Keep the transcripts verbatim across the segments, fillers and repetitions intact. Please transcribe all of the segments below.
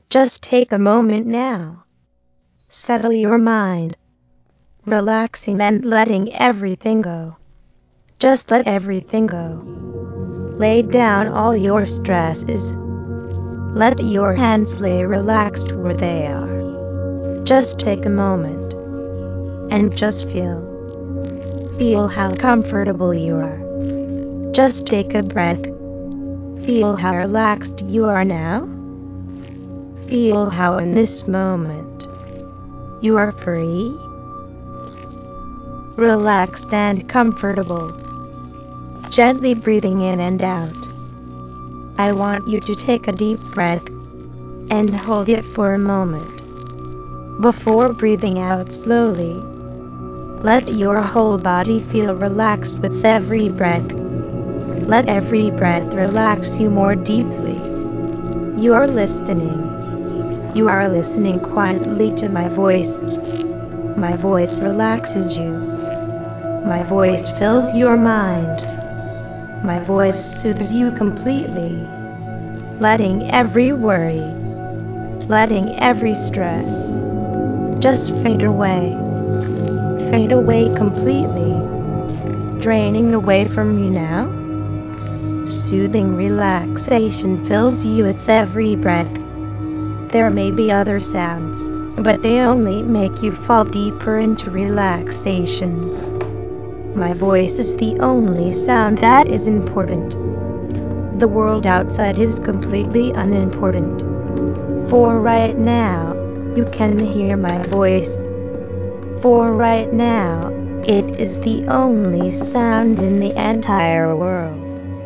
Just take a moment now. Settle your mind. Relaxing and letting everything go. Just let everything go. Lay down all your stresses. Let your hands lay relaxed where they are. Just take a moment and just feel. Feel how comfortable you are. Just take a breath. Feel how relaxed you are now. Feel how in this moment you are free, relaxed and comfortable. Gently breathing in and out. I want you to take a deep breath and hold it for a moment. Before breathing out slowly, let your whole body feel relaxed with every breath. Let every breath relax you more deeply. You are listening. You are listening quietly to my voice. My voice relaxes you. My voice fills your mind. My voice soothes you completely, letting every worry, letting every stress just fade away. Fade away completely, draining away from you now. Soothing relaxation fills you with every breath. There may be other sounds, but they only make you fall deeper into relaxation. My voice is the only sound that is important. The world outside is completely unimportant. For right now, you can hear my voice. For right now, it is the only sound in the entire world.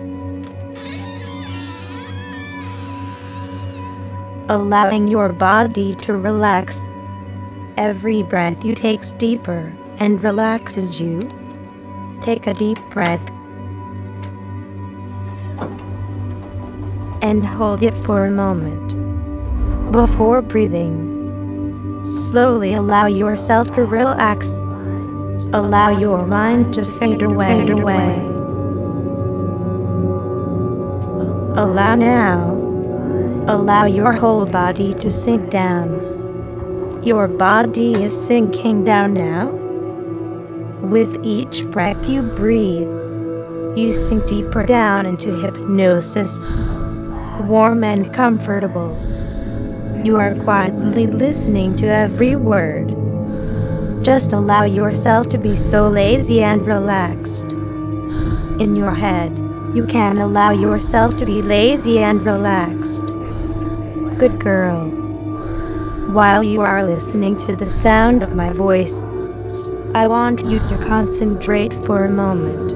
Allowing your body to relax. Every breath you take deeper and relaxes you. Take a deep breath and hold it for a moment. Before breathing, slowly allow yourself to relax. Allow your mind to fade away. Fade away. Allow now. Allow your whole body to sink down. Your body is sinking down now. With each breath you breathe, you sink deeper down into hypnosis, warm and comfortable. You are quietly listening to every word. Just allow yourself to be so lazy and relaxed. In your head, you can allow yourself to be lazy and relaxed. Good girl. While you are listening to the sound of my voice, I want you to concentrate for a moment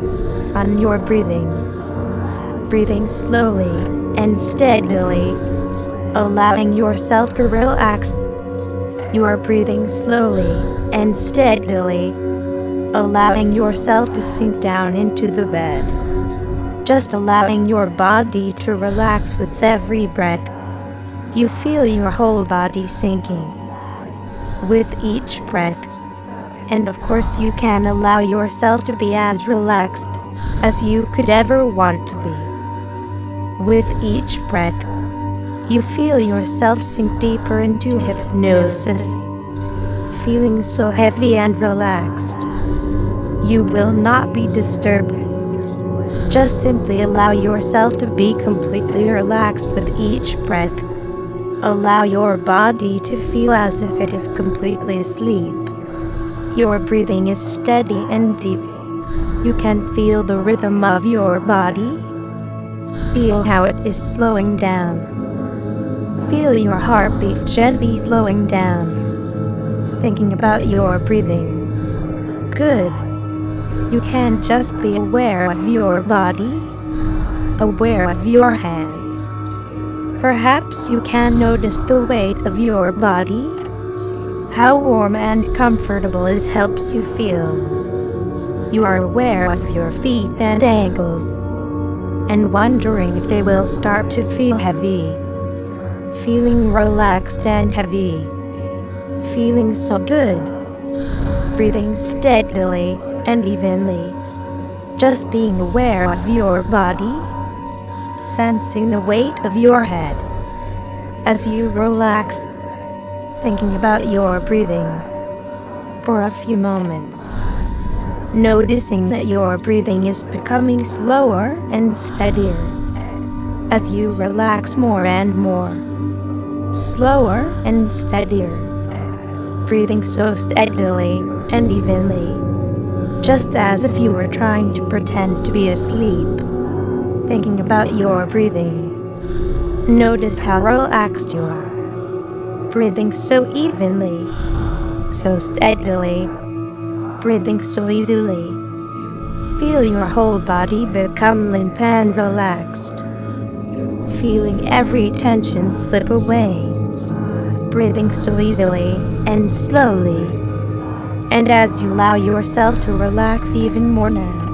on your breathing. Breathing slowly and steadily, allowing yourself to relax. You are breathing slowly and steadily, allowing yourself to sink down into the bed. Just allowing your body to relax with every breath. You feel your whole body sinking with each breath. And of course you can allow yourself to be as relaxed as you could ever want to be. With each breath, you feel yourself sink deeper into hypnosis, feeling so heavy and relaxed. You will not be disturbed. Just simply allow yourself to be completely relaxed with each breath. Allow your body to feel as if it is completely asleep. Your breathing is steady and deep. You can feel the rhythm of your body. Feel how it is slowing down. Feel your heartbeat gently slowing down. Thinking about your breathing. Good. You can just be aware of your body, aware of your hands. Perhaps you can notice the weight of your body, how warm and comfortable it helps you feel. You are aware of your feet and ankles, and wondering if they will start to feel heavy. Feeling relaxed and heavy. Feeling so good. Breathing steadily and evenly. Just being aware of your body. Sensing the weight of your head. As you relax, thinking about your breathing for a few moments, noticing that your breathing is becoming slower and steadier as you relax more and more, slower and steadier, breathing so steadily and evenly, just as if you were trying to pretend to be asleep. Thinking about your breathing, notice how relaxed you are, breathing so evenly, so steadily, breathing so easily. Feel your whole body become limp and relaxed, feeling every tension slip away, breathing so easily and slowly. And as you allow yourself to relax even more now,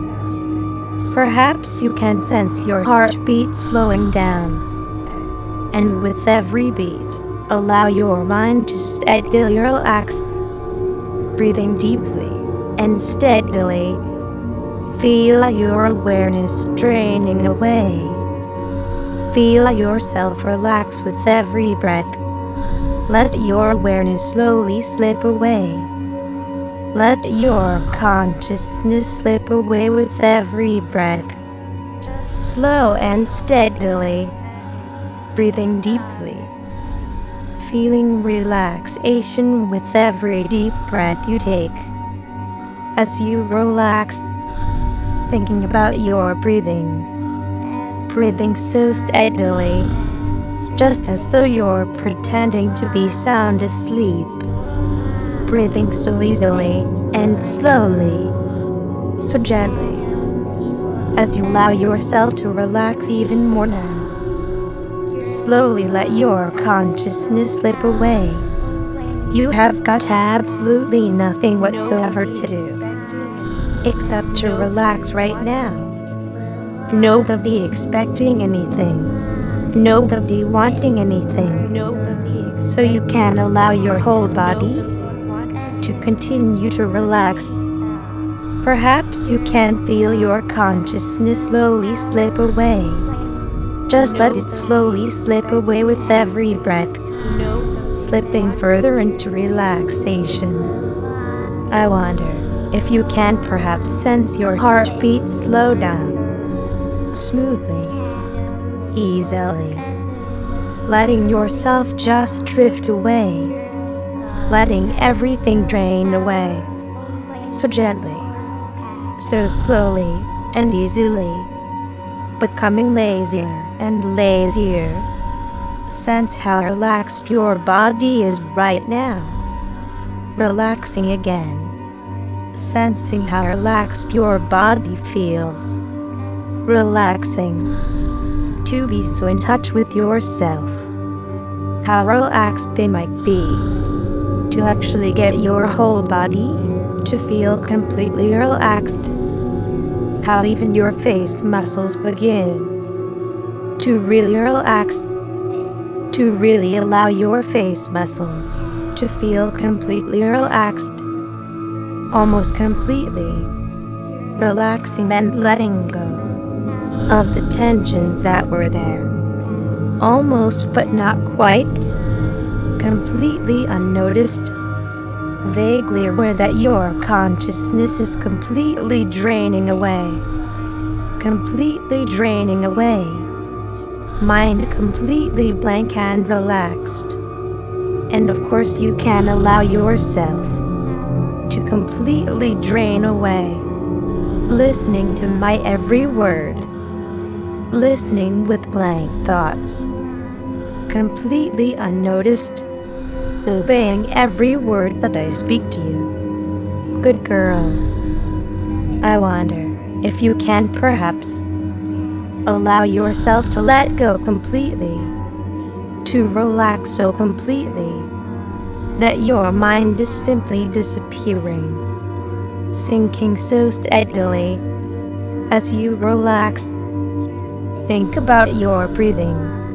perhaps you can sense your heartbeat slowing down. And with every beat, allow your mind to steadily relax, breathing deeply and steadily. Feel your awareness draining away. Feel yourself relax with every breath. Let your awareness slowly slip away. Let your consciousness slip away with every breath. Slow and steadily, breathing deeply, feeling relaxation with every deep breath you take. As you relax, thinking about your breathing, breathing so steadily, just as though you're pretending to be sound asleep, breathing so easily and slowly, so gently, as you allow yourself to relax even more now. Slowly let your consciousness slip away. You have got absolutely nothing whatsoever to do, except to relax right now. Nobody expecting anything. Nobody wanting anything. So you can allow your whole body to continue to relax. Perhaps you can feel your consciousness slowly slip away. Just let it slowly slip away with every breath, slipping further into relaxation. I wonder if you can perhaps sense your heartbeat slow down, smoothly, easily, letting yourself just drift away, letting everything drain away, so gently, so slowly and easily, becoming lazier and lazier. Sense how relaxed your body is right now. Relaxing again. Sensing how relaxed your body feels. Relaxing. To be so in touch with yourself. How relaxed they might be. To actually get your whole body to feel completely relaxed. How even your face muscles begin to really relax. To really allow your face muscles to feel completely relaxed. Almost completely. Relaxing and letting go of the tensions that were there. Almost but not quite. Completely unnoticed. Vaguely aware that your consciousness is completely draining away. Completely draining away. Mind completely blank and relaxed. And of course you can allow yourself to completely drain away. Listening to my every word. Listening with blank thoughts. Completely unnoticed. Obeying every word that I speak to you. Good girl. I wonder if you can perhaps allow yourself to let go completely. To relax so completely that your mind is simply disappearing. Sinking so steadily. As you relax, think about your breathing.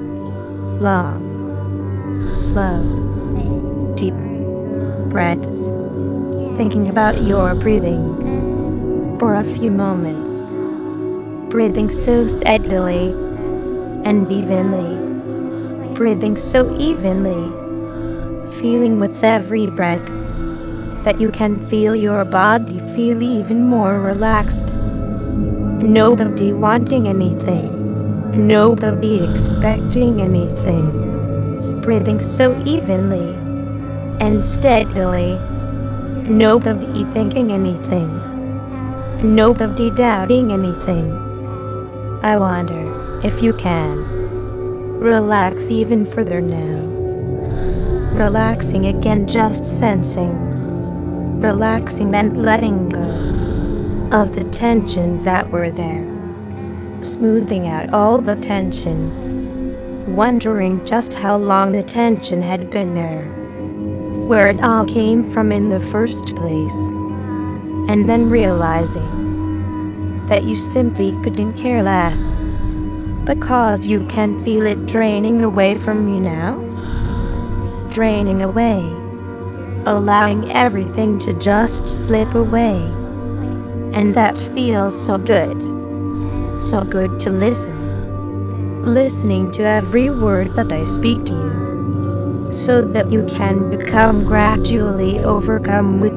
Long, slow, deep breaths. Thinking about your breathing for a few moments. Breathing so steadily and evenly. breathing so evenly, feeling with every breath that you can feel your body feel even more relaxed. Nobody wanting anything, nobody expecting anything, breathing so evenly and steadily, nobody thinking anything, nobody doubting anything. I wonder if you can relax even further now. Relaxing again, just sensing, relaxing and letting go of the tensions that were there, smoothing out all the tension, wondering just how long the tension had been there, where it all came from in the first place, and then realizing that you simply couldn't care less because you can feel it draining away from you now, draining away, allowing everything to just slip away. And that feels so good, so good to listen, listening to every word that I speak to you, so that you can become gradually overcome with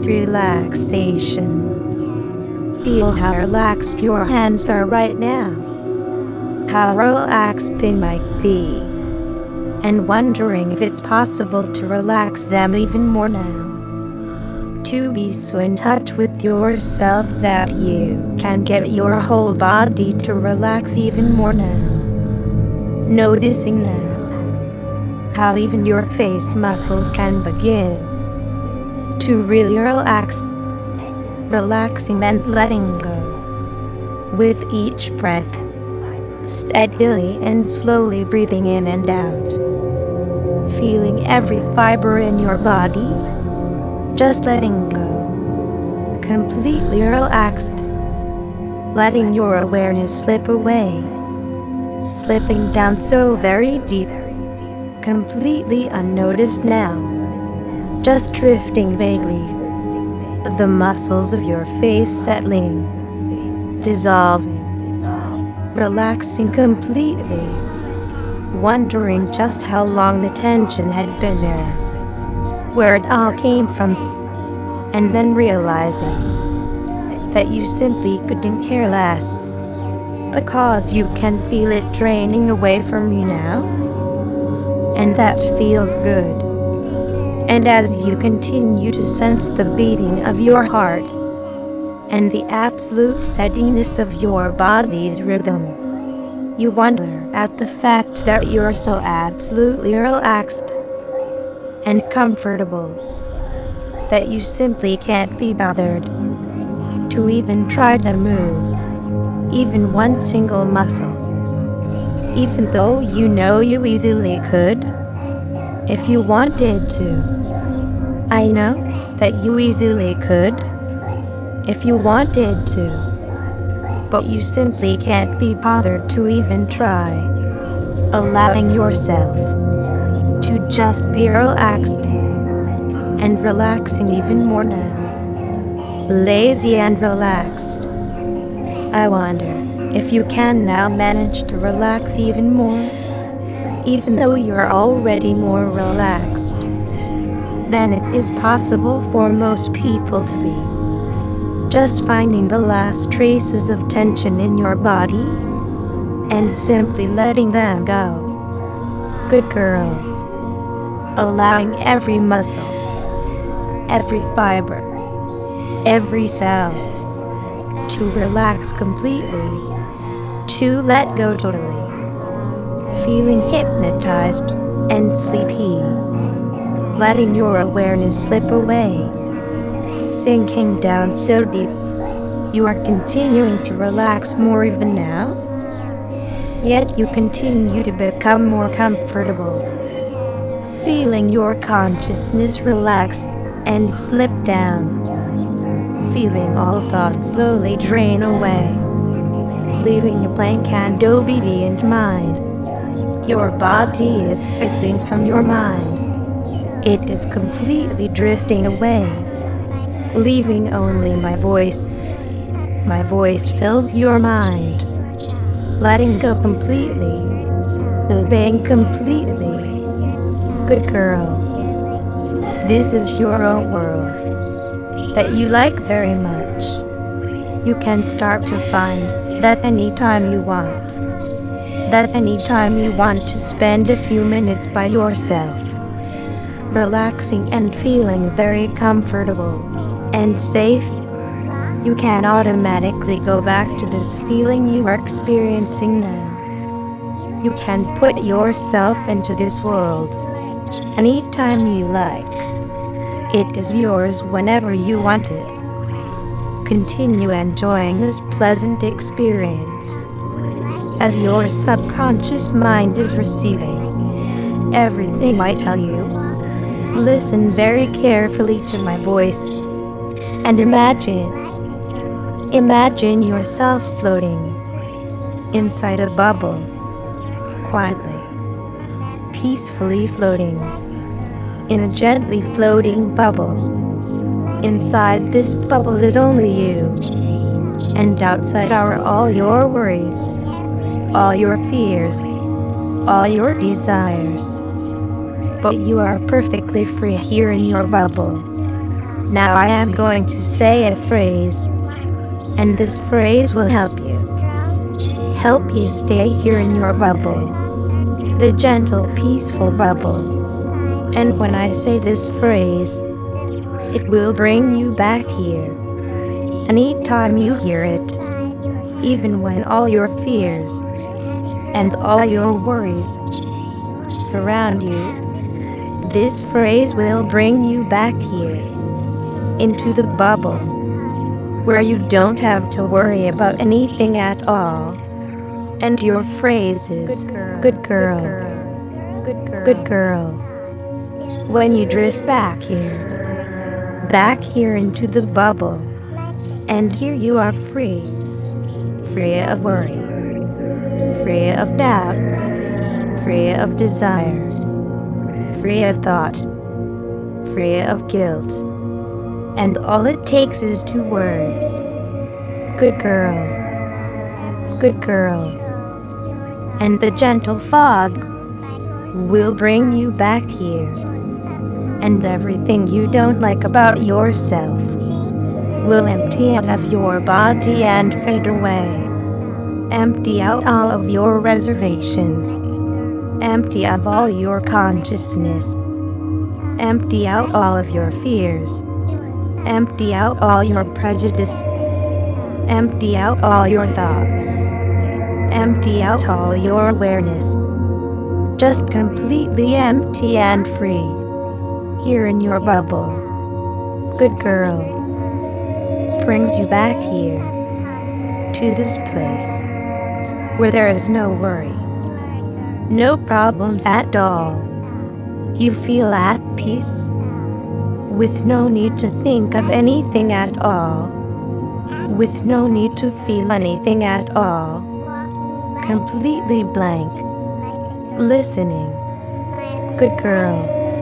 relaxation. Feel how relaxed your hands are right now, how relaxed they might be, and wondering if it's possible to relax them even more now. To be so in touch with yourself that you can get your whole body to relax even more now. Noticing now how even your face muscles can begin to really relax, relaxing and letting go with each breath, steadily and slowly breathing in and out, feeling every fiber in your body, just letting go, completely relaxed, letting your awareness slip away, slipping down so very deep, completely unnoticed now, just drifting vaguely, the muscles of your face settling, dissolving, relaxing completely, wondering just how long the tension had been there, where it all came from, and then realizing that you simply couldn't care less because you can feel it draining away from you now, and that feels good. And as you continue to sense the beating of your heart and the absolute steadiness of your body's rhythm, you wonder at the fact that you're so absolutely relaxed and comfortable that you simply can't be bothered to even try to move even one single muscle, even though you know you easily could if you wanted to. I know that you easily could if you wanted to, but you simply can't be bothered to even try, allowing yourself to just be relaxed and relaxing even more now, lazy and relaxed. I wonder if you can now manage to relax even more, even though you're already more relaxed than it is possible for most people to be. Just finding the last traces of tension in your body and simply letting them go. Good girl. Allowing every muscle, every fiber, every cell to relax completely, to let go totally. Feeling hypnotized and sleepy, letting your awareness slip away, sinking down so deep, you are continuing to relax more even now, yet you continue to become more comfortable, feeling your consciousness relax and slip down, feeling all thoughts slowly drain away, leaving a blank and obedient mind. Your body is fading from your mind. It is completely drifting away, leaving only my voice. My voice fills your mind, letting go completely, obeying completely, Good girl. This is your own world that you like very much. You can start to find that anytime you want. That anytime you want to spend a few minutes by yourself, relaxing and feeling very comfortable and safe, you can automatically go back to this feeling you are experiencing now. You can put yourself into this world anytime you like. It is yours whenever you want it. Continue enjoying this pleasant experience as your subconscious mind is receiving everything I tell you. Listen very carefully to my voice and imagine. Imagine yourself floating inside a bubble, quietly, peacefully floating in a gently floating bubble. Inside this bubble is only you, and outside are all your worries, all your fears, all your desires. But you are perfectly free here in your bubble. Now I am going to say a phrase, and this phrase will help you. Help you stay here in your bubble, the gentle, peaceful bubble. And when I say this phrase, it will bring you back here. Anytime you hear it, even when all your fears and all your worries surround you, this phrase will bring you back here, into the bubble, where you don't have to worry about anything at all. And your phrase is, good girl, good girl, good girl. When you drift back here, back here into the bubble, and here you are free, free of worry, free of doubt, free of desire, free of thought, free of guilt. And all it takes is two words. Good girl, good girl. And the gentle fog will bring you back here. And everything you don't like about yourself will empty out of your body and fade away. Empty out all of your reservations. Empty out all your consciousness. Empty out all of your fears. Empty out all your prejudice. Empty out all your thoughts. Empty out all your awareness. Just completely empty and free. Here in your bubble. Good girl. Brings you back here. To this place. Where there is no worry. No problems at all. You feel at peace. With no need to think of anything at all. With no need to feel anything at all. Completely blank. Listening. Good girl.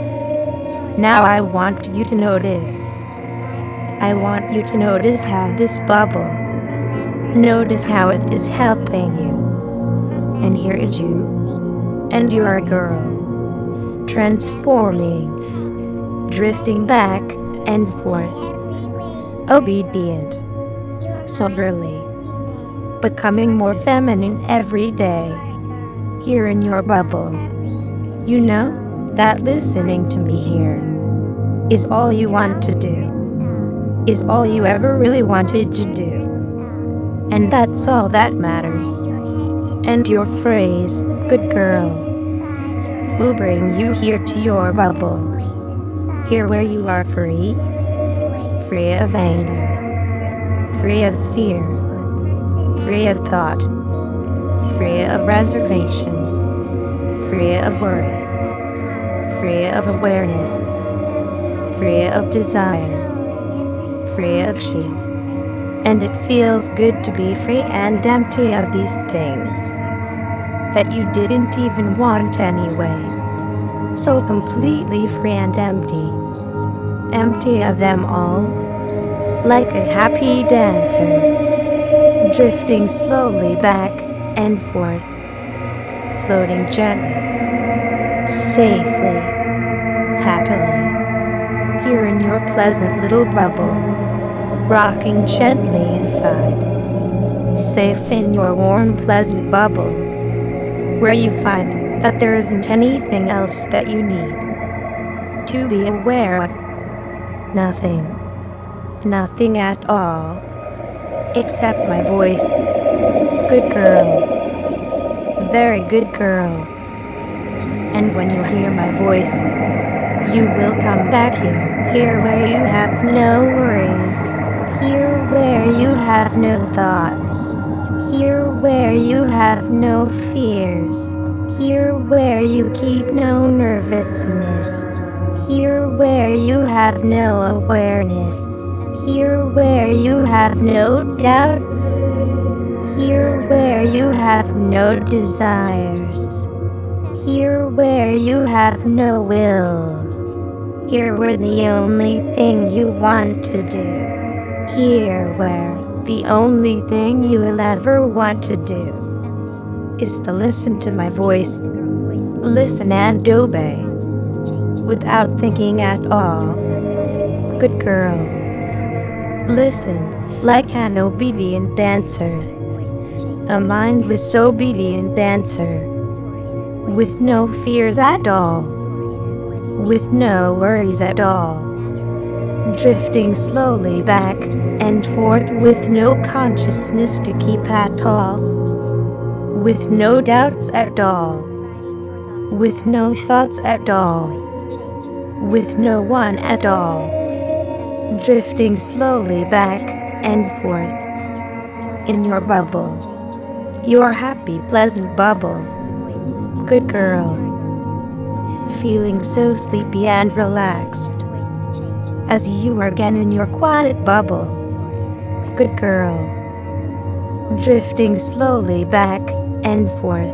Now I want you to notice. I want you to notice how this bubble. Notice how it is helping you. And here is you. And you're a girl. Transforming. Drifting back and forth. Obedient. Soberly. Becoming more feminine every day. Here in your bubble. You know that listening to me here is all you want to do. Is all you ever really wanted to do. And that's all that matters. And your phrase, good girl, will bring you here to your bubble. Here where you are free. Free of anger. Free of fear. Free of thought. Free of reservation. Free of worry. Free of awareness. Free of desire. Free of shame. And it feels good to be free and empty of these things that you didn't even want anyway. So completely free and empty. Empty of them all. Like a happy dancer. Drifting slowly back and forth. Floating gently. Safely. pleasant little bubble, rocking gently inside, safe in your warm, pleasant bubble, where you find that there isn't anything else that you need to be aware of. Nothing. Nothing at all. Except my voice. Good girl. Very good girl. And when you hear my voice, you will come back here. Here where you have no worries. Here where you have no thoughts. Here where you have no fears. Here where you keep no nervousness. Here where you have no awareness. Here where you have no doubts. Here where you have no desires. Here where you have no will. Here where the only thing you want to do. Here where the only thing you will ever want to do is to listen to my voice. Listen and obey without thinking at all. Good girl. Listen like an obedient dancer. A mindless obedient dancer. With no fears at all. With no worries at all. Drifting slowly back and forth with no consciousness to keep at all. With no doubts at all. With no thoughts at all. With no one at all. Drifting slowly back and forth in your bubble. Your happy, pleasant bubble. Good girl. Feeling so sleepy and relaxed as you are again in your quiet bubble. Good girl. Drifting slowly back and forth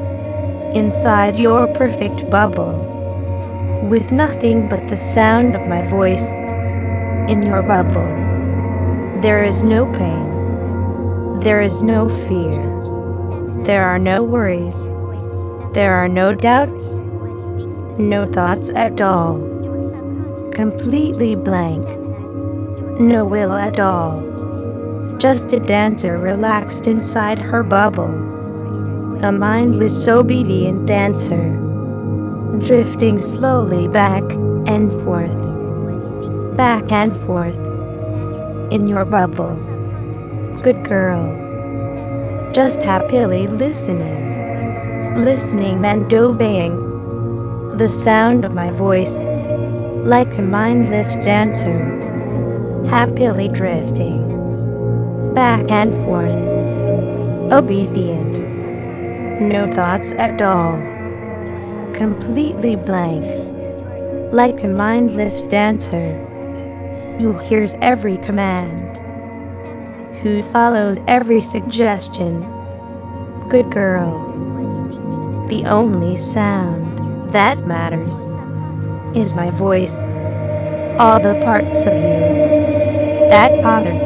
inside your perfect bubble, with nothing but the sound of my voice in your bubble. There is no pain. There is no fear. There are no worries. There are no doubts. No thoughts at all. Completely blank. No will at all. Just a dancer relaxed inside her bubble. A mindless, obedient dancer. Drifting slowly back and forth. Back and forth. In your bubble. Good girl. Just happily listening. Listening and obeying the sound of my voice, like a mindless dancer, happily drifting back and forth, obedient, no thoughts at all, completely blank, like a mindless dancer who hears every command, who follows every suggestion. Good girl. The only sound that matters is my voice. All the parts of you that bothered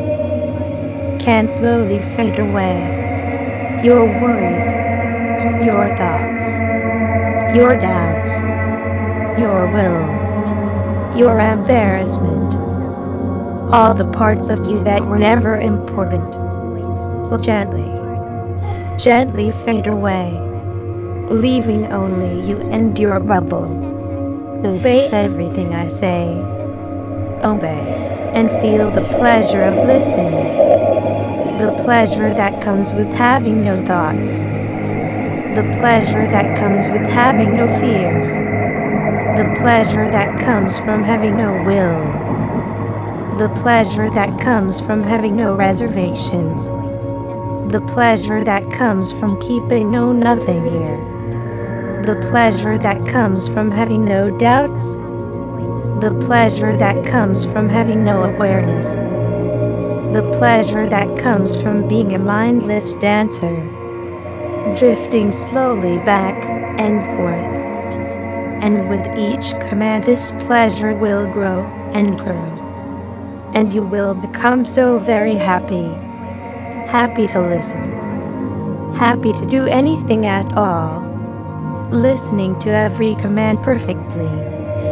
you can slowly fade away. Your worries, your thoughts, your doubts, your will, your embarrassment, all the parts of you that were never important will gently, gently fade away, leaving only you and your bubble. Obey everything I say. Obey and feel the pleasure of listening. The pleasure that comes with having no thoughts. The pleasure that comes with having no fears. The pleasure that comes from having no will. The pleasure that comes from having no reservations. The pleasure that comes from keeping no nothing here. The pleasure that comes from having no doubts. The pleasure that comes from having no awareness. The pleasure that comes from being a mindless dancer, drifting slowly back and forth. And with each command this pleasure will grow and grow. And you will become so very happy. Happy to listen. Happy to do anything at all. Listening to every command perfectly.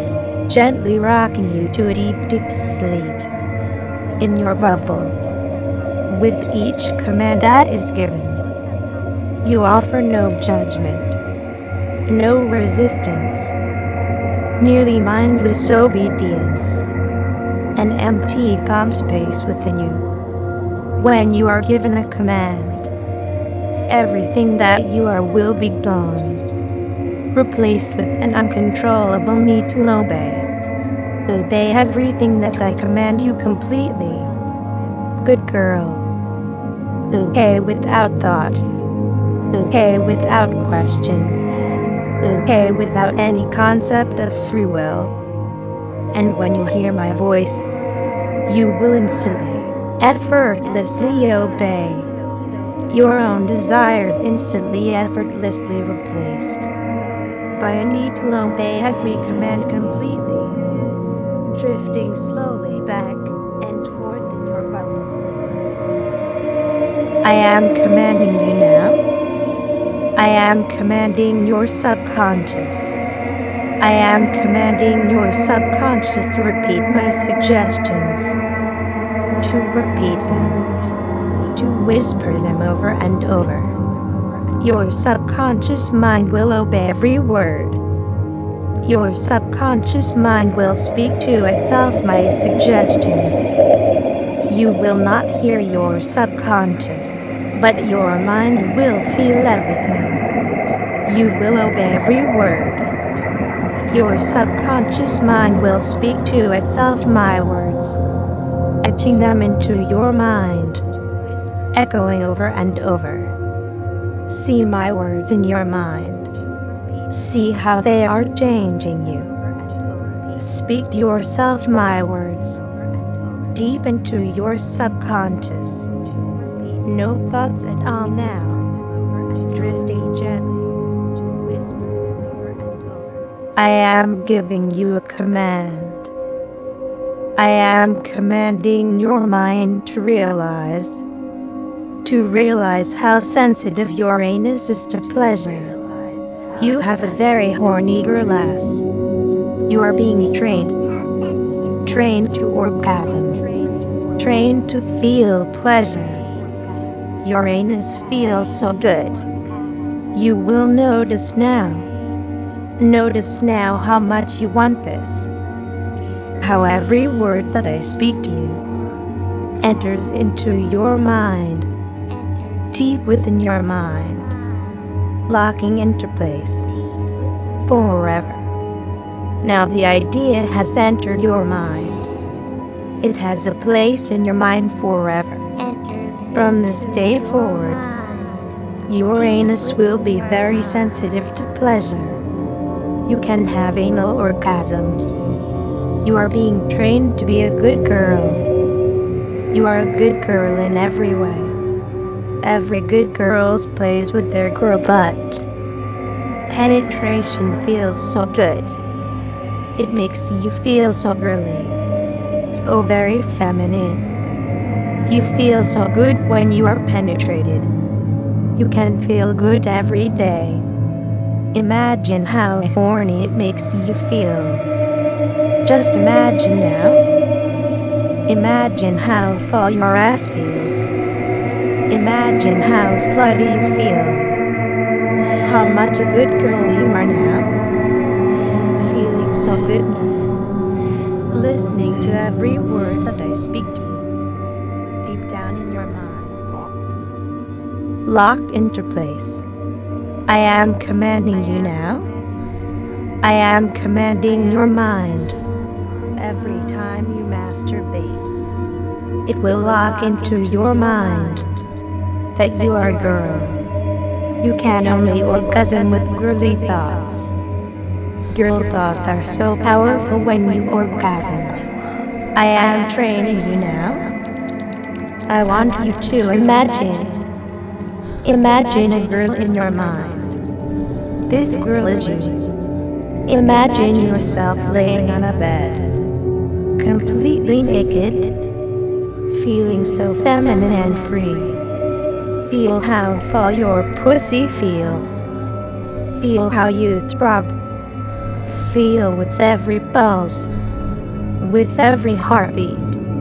gently rocking you to a deep, deep sleep in your bubble. With each command that is given, you offer no judgment, no resistance, merely mindless obedience, an empty calm space within you. When you are given a command, everything that you are will be gone, replaced with an uncontrollable need to obey. Obey everything that I command you completely. Good girl. Okay without thought. Okay without question. Okay without any concept of free will. And when you hear my voice, you will instantly, effortlessly obey. Your own desires instantly, effortlessly replaced by a need to obey every command completely, drifting slowly back and forth in your bubble. I am commanding you now. I am commanding your subconscious. I am commanding your subconscious to repeat my suggestions, to repeat them, to whisper them over and over. Your subconscious mind will obey every word. Your subconscious mind will speak to itself my suggestions. You will not hear your subconscious, but your mind will feel everything. You will obey every word. Your subconscious mind will speak to itself my words, etching them into your mind, echoing over and over. See my words in your mind. See how they are changing you. Speak to yourself my words, deep into your subconscious. No thoughts at all now, drifting gently. I am giving you a command. I am commanding your mind to realize, to realize how sensitive your anus is to pleasure. You have a very horny girl ass. You are being trained, trained to orgasm, trained to feel pleasure. Your anus feels so good. You will notice now. Notice now how much you want this. How every word that I speak to you enters into your mind, deep within your mind, locking into place forever. Now the idea has entered your mind. It has a place in your mind forever. From this day forward, your anus will be very sensitive to pleasure. You can have anal orgasms. You are being trained to be a good girl. You are a good girl in every way. Every good girl plays with their girl butt. Penetration feels so good. It makes you feel so girly, so very feminine. You feel so good when you are penetrated. You can feel good every day. Imagine how horny it makes you feel. Just imagine now. Imagine how full your ass feels. Imagine how slutty you feel. How much a good girl you are now. Feeling so good now. Listening to every word that I speak to you. Deep down in your mind. Locked into place. I am commanding you now. I am commanding your mind. Every time you masturbate, it will lock into your mind that you are a girl. You can only orgasm with girly thoughts. Girl thoughts are so powerful when you orgasm. I am training you now. I want you to imagine. Imagine a girl in your mind. This girl is you. Imagine yourself laying on a bed, completely naked, feeling so feminine and free. Feel how full your pussy feels. Feel how you throb. feel with every pulse, with every heartbeat.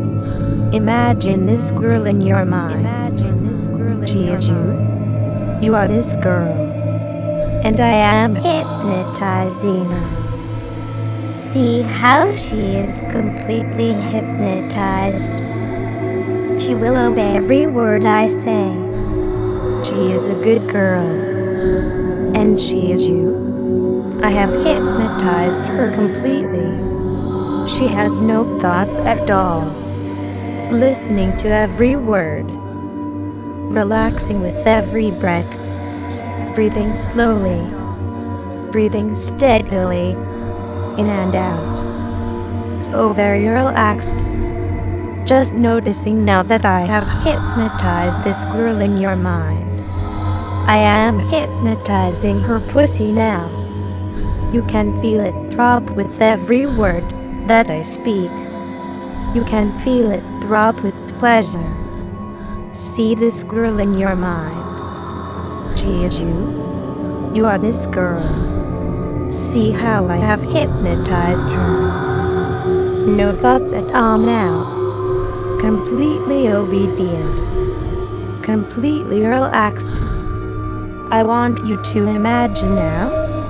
Imagine this girl in your mind. Imagine this girl in she is you. You are this girl. And I am hypnotizing her. See how she is completely hypnotized. She will obey every word I say. She is a good girl. And she is you. I have hypnotized her completely. She has no thoughts at all. Listening to every word. Relaxing with every breath. Breathing slowly. Breathing steadily. In and out. So very relaxed. Just noticing now that I have hypnotized this girl in your mind. I am hypnotizing her pussy now. You can feel it throb with every word that I speak. You can feel it throb with pleasure. See this girl in your mind. She is you. You are this girl. See how I have hypnotized her. No thoughts at all now. Completely obedient. Completely relaxed. I want you to imagine now.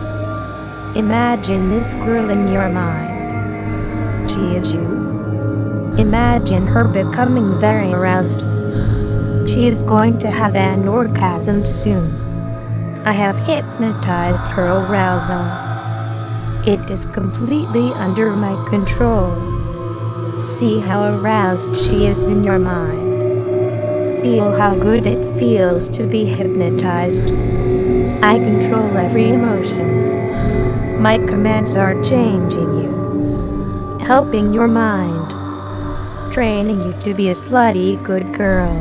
Imagine this girl in your mind. She is you. Imagine her becoming very aroused. She is going to have an orgasm soon. I have hypnotized her arousal. It is completely under my control. See how aroused she is in your mind. Feel how good it feels to be hypnotized. I control every emotion. My commands are changing you, helping your mind, training you to be a slutty good girl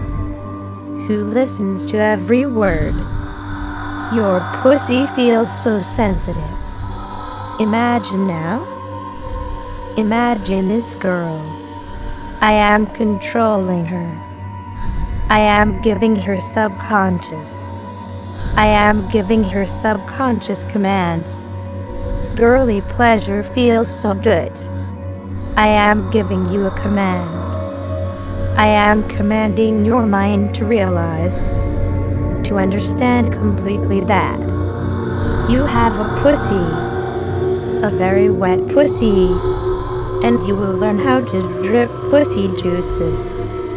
who listens to every word. Your pussy feels so sensitive. Imagine now. Imagine this girl. I am controlling her. I am giving her subconscious. I am giving her subconscious commands. Girly pleasure feels so good. I am giving you a command. I am commanding your mind to realize, to understand completely that you have a pussy, a very wet pussy, and you will learn how to drip pussy juices.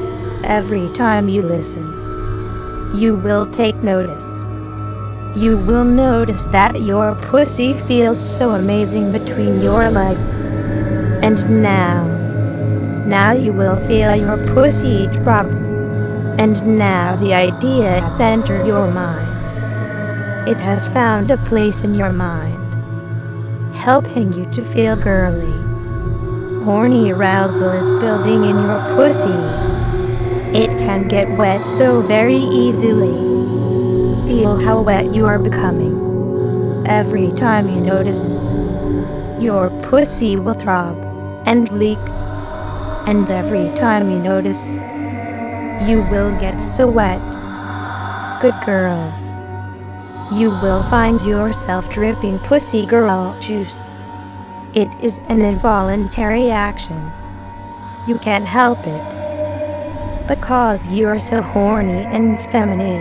Every time you listen, you will take notice. You will notice that your pussy feels so amazing between your legs. And now, now you will feel your pussy throb. And now the idea has entered your mind. It has found a place in your mind, helping you to feel girly. Horny arousal is building in your pussy. It can get wet so very easily. Feel how wet you are becoming. Every time you notice, your pussy will throb and leak. And every time you notice, you will get so wet. Good girl. You will find yourself dripping pussy girl juice. It is an involuntary action. You can't help it. Because you are so horny and feminine.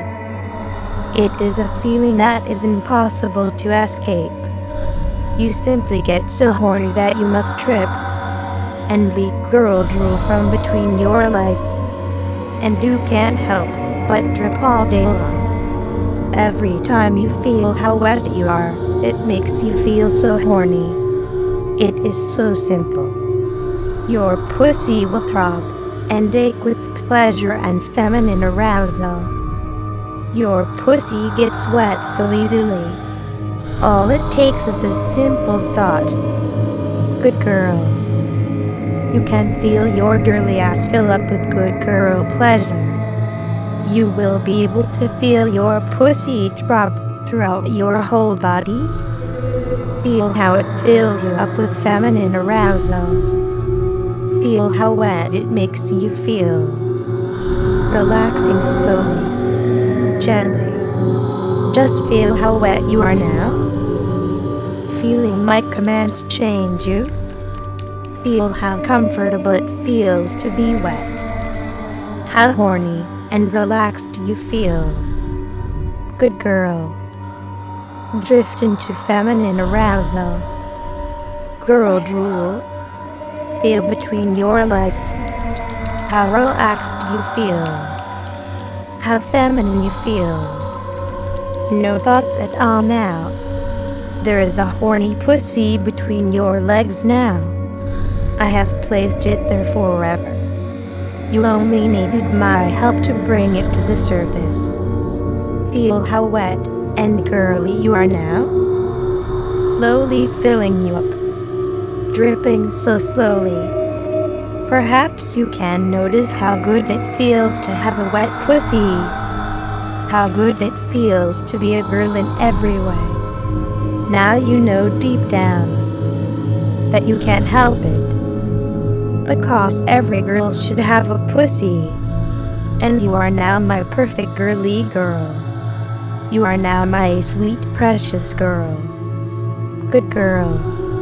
It is a feeling that is impossible to escape. You simply get so horny that you must trip and leak girl drool from between your legs. And you can't help but drip all day long. Every time you feel how wet you are, it makes you feel so horny. It is so simple. Your pussy will throb and ache with pleasure and feminine arousal. Your pussy gets wet so easily. All it takes is a simple thought. Good girl. You can feel your girly ass fill up with good girl pleasure. You will be able to feel your pussy throb throughout your whole body. Feel how it fills you up with feminine arousal. Feel how wet it makes you feel. Relaxing slowly, gently. Just feel how wet you are now. feeling my commands change you? Feel how comfortable it feels to be wet. How horny and relaxed you feel. Good girl. Drift into feminine arousal. Girl drool. Feel between your legs. How relaxed you feel. How feminine you feel. No thoughts at all now. There is a horny pussy between your legs now. I have placed it there forever. You only needed my help to bring it to the surface. Feel how wet and girly you are now. Slowly filling you up. Dripping so slowly. Perhaps you can notice how good it feels to have a wet pussy. How good it feels to be a girl in every way. Now you know deep down that you can't help it. Because every girl should have a pussy. And you are now my perfect girly girl. You are now my sweet precious girl. Good girl.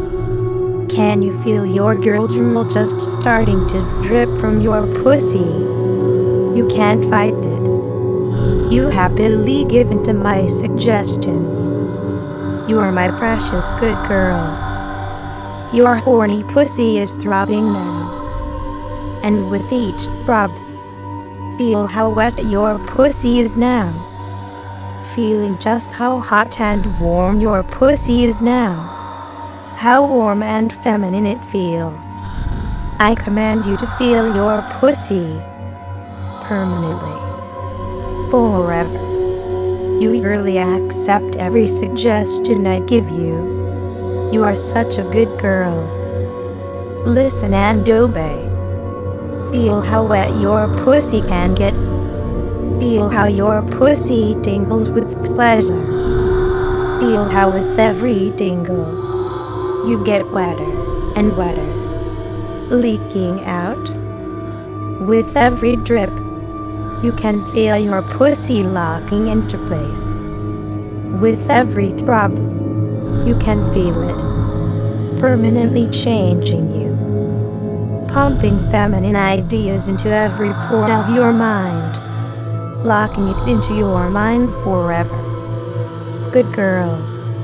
Can you feel your girl drool just starting to drip from your pussy? You can't fight it. You happily give in to my suggestions. You are my precious good girl. Your horny pussy is throbbing now. And with each throb, feel how wet your pussy is now. Feeling just how hot and warm your pussy is now. How warm and feminine it feels. I command you to feel your pussy. Permanently. Forever. You eagerly accept every suggestion I give you. You are such a good girl. Listen and obey. Feel how wet your pussy can get. Feel how your pussy tingles with pleasure. Feel how with every tingle, you get wetter and wetter. Leaking out. With every drip, you can feel your pussy locking into place. With every throb, you can feel it permanently changing you. Pumping feminine ideas into every pore of your mind. Locking it into your mind forever. Good girl.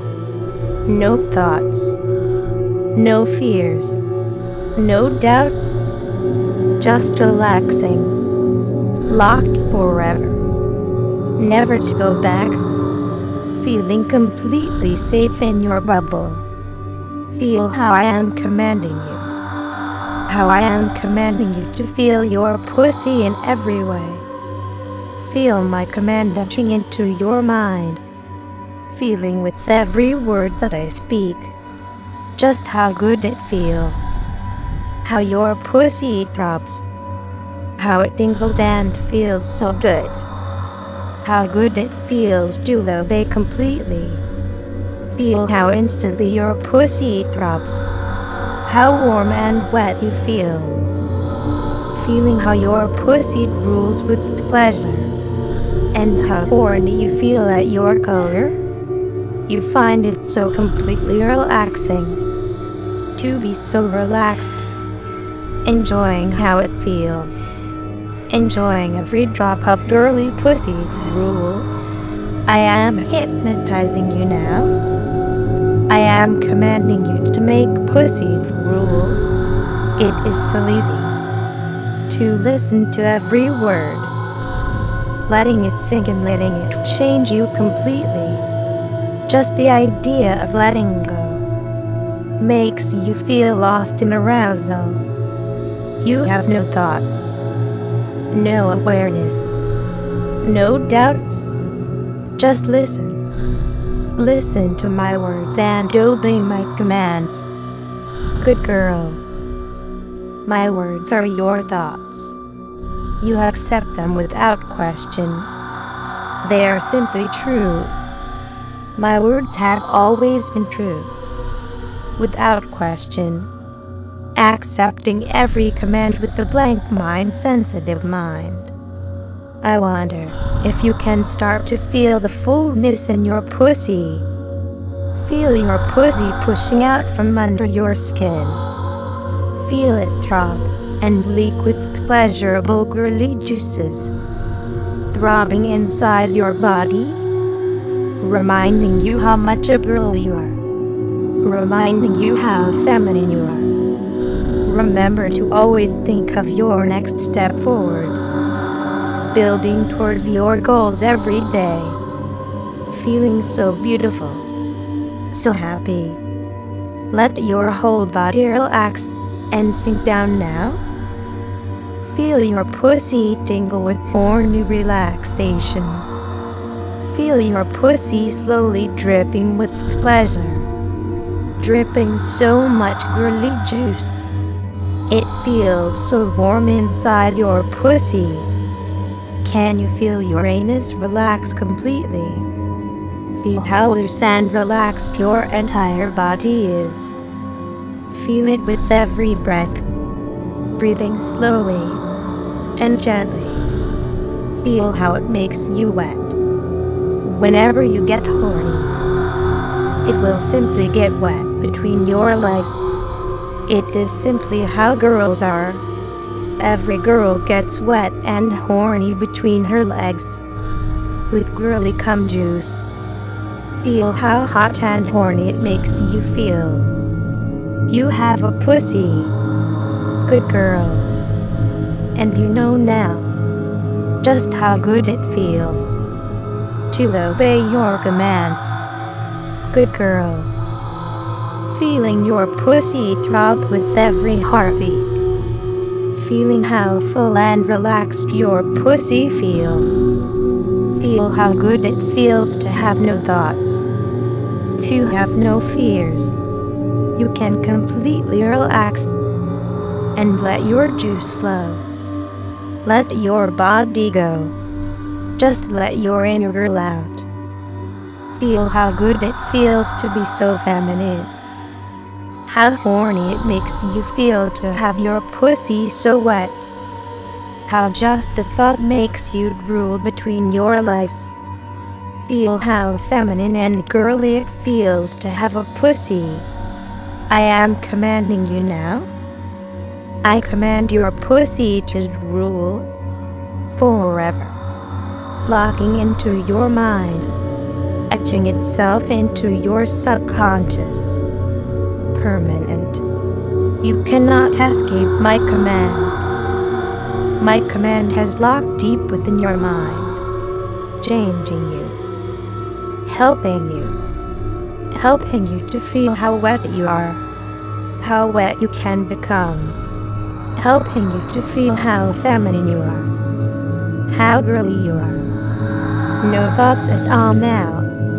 No thoughts. No fears. No doubts. Just relaxing. Locked forever. Never to go back. Feeling completely safe in your bubble. Feel how I am commanding you. How I am commanding you to feel your pussy in every way. Feel my command entering into your mind. Feeling with every word that I speak. Just how good it feels. How your pussy throbs. How it tingles and feels so good. How good it feels to obey completely. Feel how instantly your pussy throbs. How warm and wet you feel. Feeling how your pussy drools with pleasure. And how horny you feel at your color. You find it so completely relaxing. To be so relaxed. Enjoying how it feels. Enjoying every drop of girly pussy drool. I am hypnotizing you now. I am commanding you to make pussy drool. It is so easy to listen to every word. Letting it sink and letting it change you completely. Just the idea of letting go makes you feel lost in arousal. You have no thoughts. No awareness. No doubts. Just listen. Listen to my words and obey my commands. Good girl. My words are your thoughts. You accept them without question. They are simply true. My words have always been true. Without question. Accepting every command with a blank mind, sensitive mind. I wonder if you can start to feel the fullness in your pussy. Feel your pussy pushing out from under your skin. Feel it throb and leak with pleasurable girly juices, throbbing inside your body, reminding you how much a girl you are, reminding you how feminine you are. Remember to always think of your next step forward, building towards your goals every day, feeling so beautiful, so happy. Let your whole body relax and sink down now. Feel your pussy tingle with horny relaxation. Feel your pussy slowly dripping with pleasure, dripping so much girly juice. It feels so warm inside your pussy. Can you feel your anus relax completely? Feel how loose and relaxed your entire body is. Feel it with every breath, breathing slowly and gently. Feel how it makes you wet. Whenever you get horny, it will simply get wet between your legs. It is simply how girls are. Every girl gets wet and horny between her legs, with girly cum juice. Feel how hot and horny it makes you feel. You have a pussy. Good girl. And you know now just how good it feels to obey your commands. Good girl. Feeling your pussy throb with every heartbeat. Feeling how full and relaxed your pussy feels. Feel how good it feels to have no thoughts, to have no fears. You can completely relax and let your juice flow. Let your body go. Just let your inner girl out. Feel how good it feels to be so feminine. How horny it makes you feel to have your pussy so wet. How just the thought makes you drool between your legs. Feel how feminine and girly it feels to have a pussy. I am commanding you now. I command your pussy to drool forever, locking into your mind, etching itself into your subconscious. Permanent. You cannot escape my command. My command has locked deep within your mind, changing you, helping you, helping you to feel how wet you are, how wet you can become, helping you to feel how feminine you are, how girly you are. No thoughts at all now.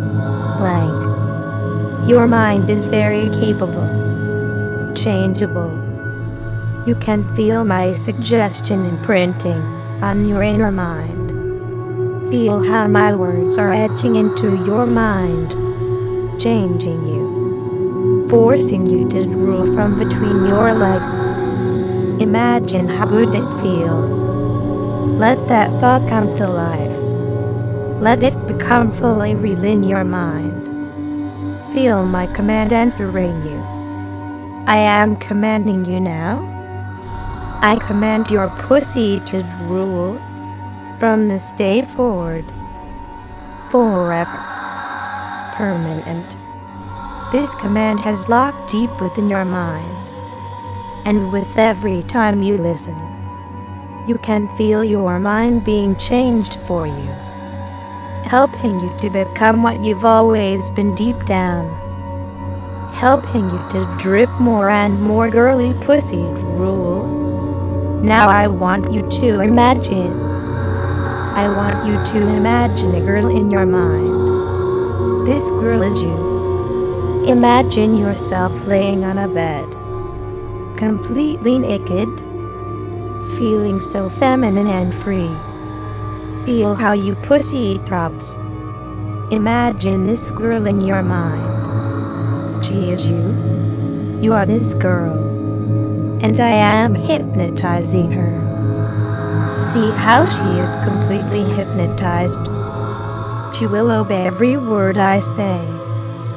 Blank. Your mind is very capable, changeable. You can feel my suggestion imprinting on your inner mind. Feel how my words are etching into your mind, changing you, forcing you to drool from between your legs. Imagine how good it feels. Let that thought come to life. Let it become fully real in your mind. Feel my command entering you. I am commanding you now. I command your pussy to drool from this day forward, forever, permanent. This command has locked deep within your mind, and with every time you listen, you can feel your mind being changed for you, helping you to become what you've always been deep down, helping you to drip more and more girly pussy drool. Now I want you to imagine. I want you to imagine a girl in your mind. This girl is you. Imagine yourself laying on a bed, completely naked, feeling so feminine and free. Feel how your pussy throbs. Imagine this girl in your mind. She is you. You are this girl. And I am hypnotizing her. See how she is completely hypnotized. She will obey every word I say.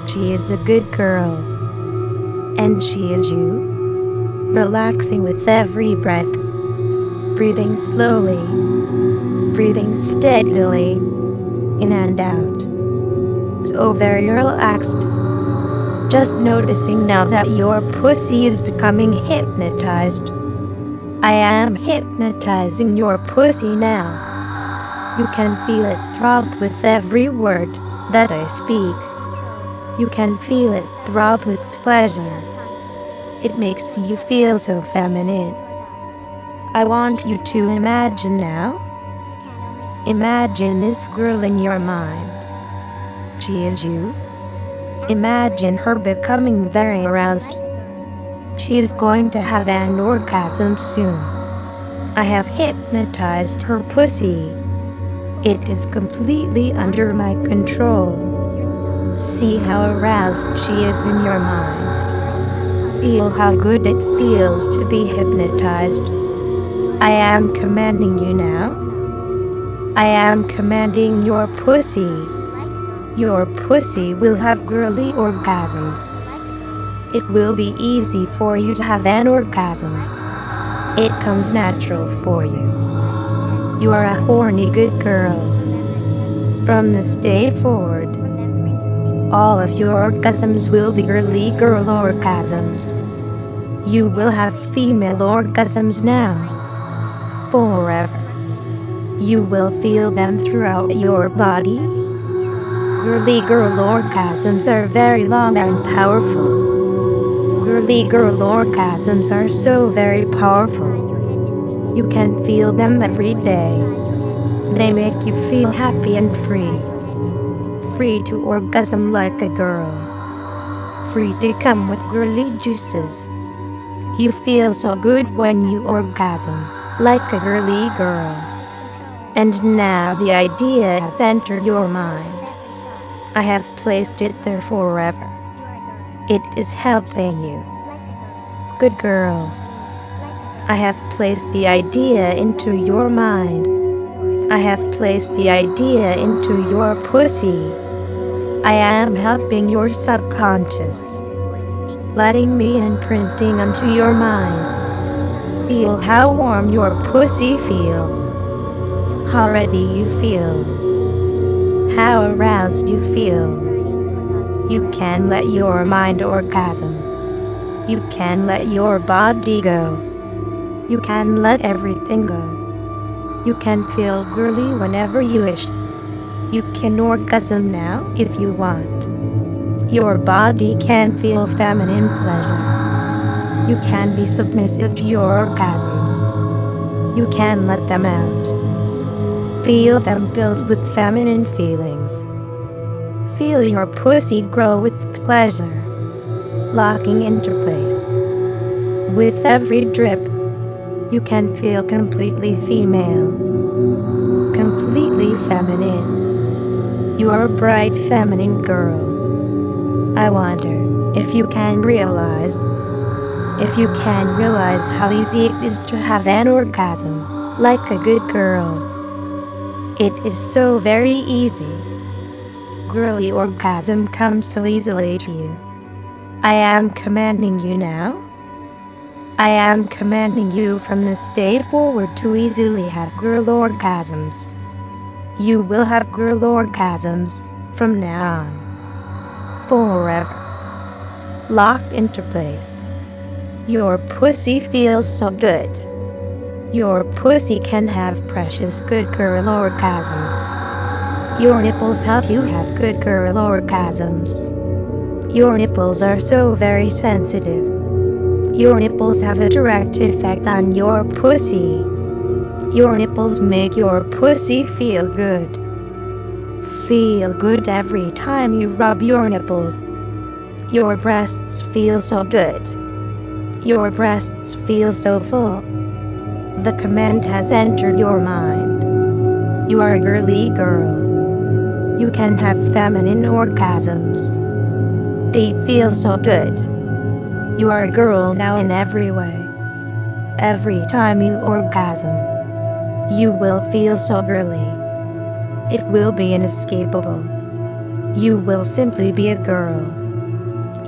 She is a good girl. And she is you. Relaxing with every breath. Breathing slowly. Breathing steadily. In and out. So very relaxed. Just noticing now that your pussy is becoming hypnotized. I am hypnotizing your pussy now. You can feel it throb with every word that I speak. You can feel it throb with pleasure. It makes you feel so feminine. I want you to imagine now. Imagine this girl in your mind. She is you. Imagine her becoming very aroused. She is going to have an orgasm soon. I have hypnotized her pussy. It is completely under my control. See how aroused she is in your mind. Feel how good it feels to be hypnotized. I am commanding you now. I am commanding your pussy. Your pussy will have girly orgasms. It will be easy for you to have an orgasm. It comes natural for you. You are a horny good girl. From this day forward, all of your orgasms will be girly girl orgasms. You will have female orgasms now. Forever. You will feel them throughout your body. Girly girl orgasms are very long and powerful. Girly girl orgasms are so very powerful. You can feel them every day. They make you feel happy and free. Free to orgasm like a girl. Free to come with girly juices. You feel so good when you orgasm, like a girly girl. And now the idea has entered your mind. I have placed it there forever. It is helping you. Good girl. I have placed the idea into your mind. I have placed the idea into your pussy. I am helping your subconscious. Letting me imprinting onto your mind. Feel how warm your pussy feels. How ready you feel. How aroused you feel. You can let your mind orgasm. You can let your body go. You can let everything go. You can feel girly whenever you wish. You can orgasm now if you want. Your body can feel feminine pleasure. You can be submissive to your orgasms. You can let them out. Feel them build with feminine feelings. Feel your pussy grow with pleasure. Locking into place. With every drip, you can feel completely female. Completely feminine. You are a bright feminine girl. I wonder if you can realize, if you can realize how easy it is to have an orgasm, like a good girl. It is so very easy. Girly orgasm comes so easily to you. I am commanding you now. I am commanding you from this day forward to easily have girl orgasms. You will have girl orgasms from now on. Forever. Locked into place. Your pussy feels so good. Your pussy can have precious good girl orgasms. Your nipples help you have good girl orgasms. Your nipples are so very sensitive. Your nipples have a direct effect on your pussy. Your nipples make your pussy feel good. Feel good every time you rub your nipples. Your breasts feel so good. Your breasts feel so full. The command has entered your mind. You are a girly girl. You can have feminine orgasms. They feel so good. You are a girl now in every way. Every time you orgasm, you will feel so girly. It will be inescapable. You will simply be a girl.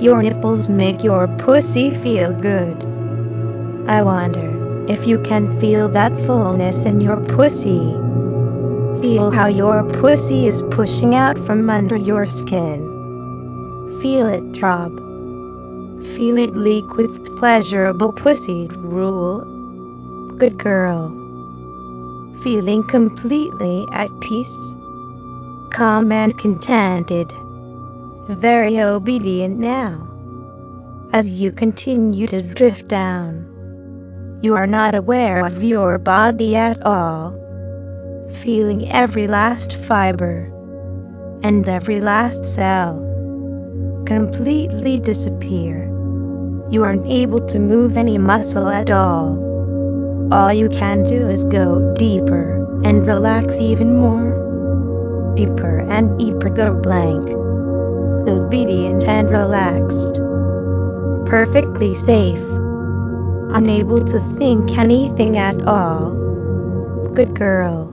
Your nipples make your pussy feel good. I wonder if you can feel that fullness in your pussy. Feel how your pussy is pushing out from under your skin. Feel it throb. Feel it leak with pleasurable pussy drool. Good girl. Feeling completely at peace, calm and contented. Very obedient now. As you continue to drift down, you are not aware of your body at all. Feeling every last fiber and every last cell completely disappear. You aren't able to move any muscle at all. All you can do is go deeper and relax even more. Deeper and deeper, go blank. Obedient and relaxed. Perfectly safe. Unable to think anything at all. Good girl.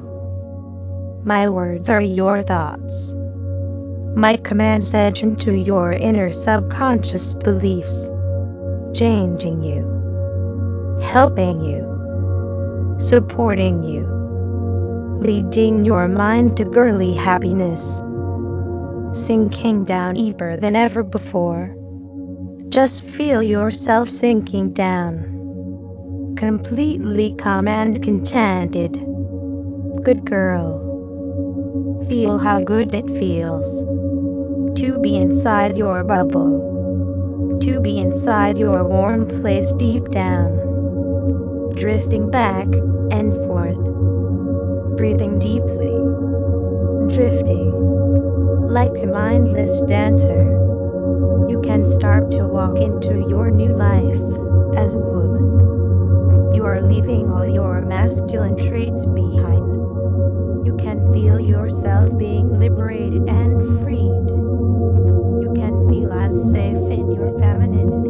My words are your thoughts. My commands edge into your inner subconscious beliefs, changing you, helping you, supporting you, leading your mind to girly happiness, sinking down deeper than ever before. Just feel yourself sinking down, completely calm and contented. Good girl. Feel how good it feels to be inside your bubble, to be inside your warm place deep down, drifting back and forth, breathing deeply, drifting like a mindless dancer. You can start to walk into your new life as a woman. You are leaving all your masculine traits behind. You can feel yourself being liberated and freed. You can feel as safe in your femininity